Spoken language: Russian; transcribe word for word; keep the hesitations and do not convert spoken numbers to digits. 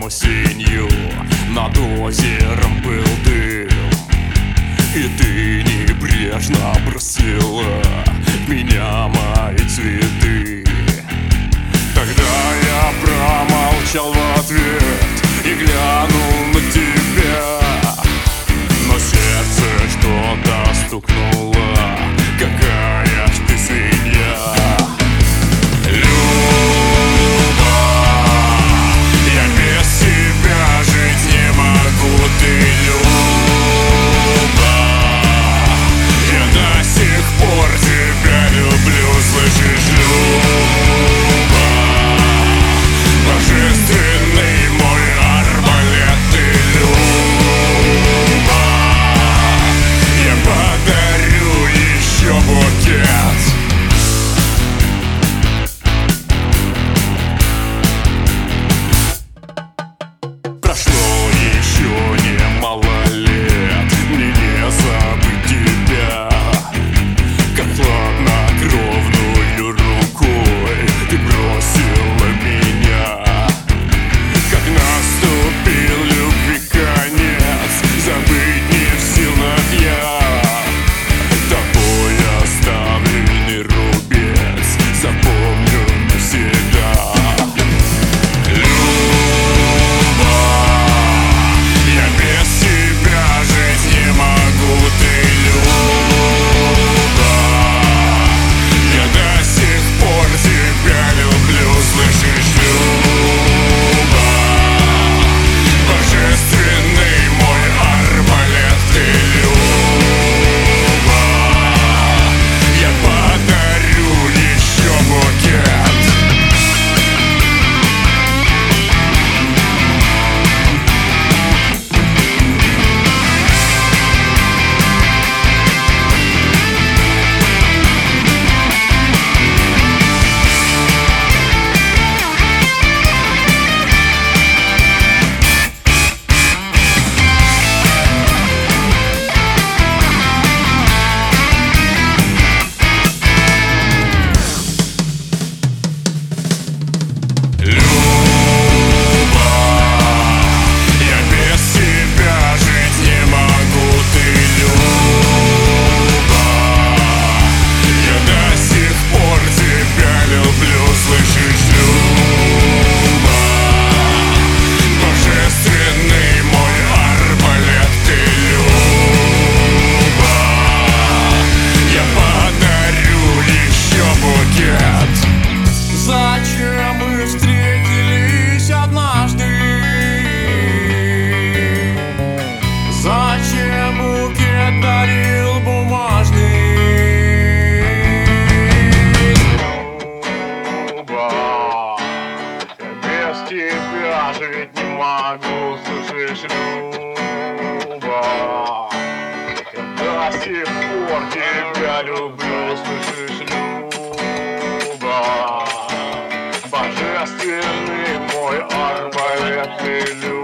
осенью над озером был дым, и ты небрежно бросила в меня мои цветы. Тогда я промолчал в ответ и глянул на тебя, но сердце что-то стукнуло. Какая ж ты свинья, Люба, я без тебя жить не могу. Ты, Люба, я до сих пор тебя люблю, слышишь, Люба, божественный мой арбалет. Ты, Люба, я подарю еще букет. Прошло еще немало лет, мне не забыть тебя. Как хладнокровную рукой ты бросила меня. Как наступил любви конец, забыть не в силах я. Тобой оставленный рубец запомню навсегда. Люба, я без тебя жить не могу. Ты, Люба, я до сих пор тебя люблю, слышишь, Люба, божественный мой арбалет. Ты, Люба, я подарю еще букет. Люба, я без тебя жить не могу. Ты, Люба, я до сих пор тебя люблю, слышишь, Люба, божественный мой арбалет. Ты, Люба, я подарю еще букет. Зачем мы встретились однажды? Зачем букет дарил бумажный? Люба, я без тебя жить не могу, слышишь, Люба, я до сих пор тебя люблю, слышишь, Люба, божественный мой арбалет. Ты, Люба,